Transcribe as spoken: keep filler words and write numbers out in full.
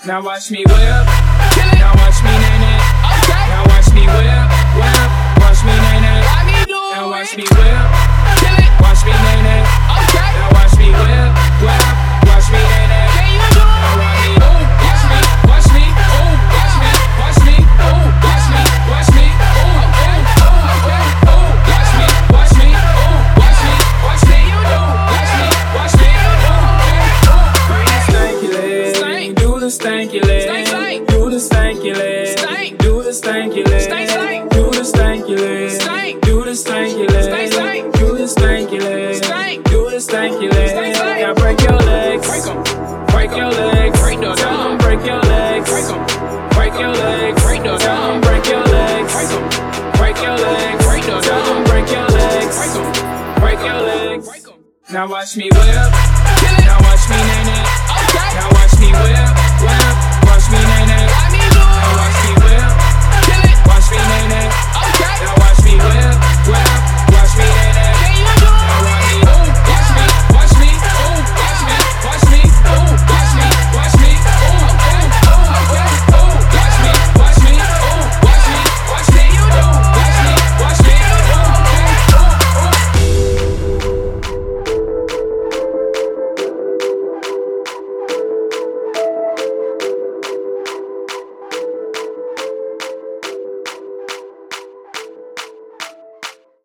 Now watch me whip. Now watch me nae nae. Okay. Now watch me whip, whip. Watch me nae nae. Why me do Now it? watch me whip. Kill it. Watch me nae nae. Okay. Now watch me whip, whip. Watch me nae nae. Can you do Now it? watch me, ooh, watch me, watch me, ooh, watch me, watch me, ooh, watch me, watch me, ooh, ooh, ooh, okay, ooh, watch me, watch me, ooh, watch me, watch me, ooh, watch me, watch me, ooh, ooh, bring the stanky leg, do the stanky leg, do the stanky leg, do the stanky leg, do the stanky leg, do the stanky leg, do the stanky leg, do the stanky leg. Now break your legs, break them, break your legs, break the down, break your legs, break them, break your legs, break the down, break your legs, break them, break your legs, break the down, break your legs, break them, break your legs. Now watch me whip, now watch me nae nae. Okay. Now watch me whip, whip.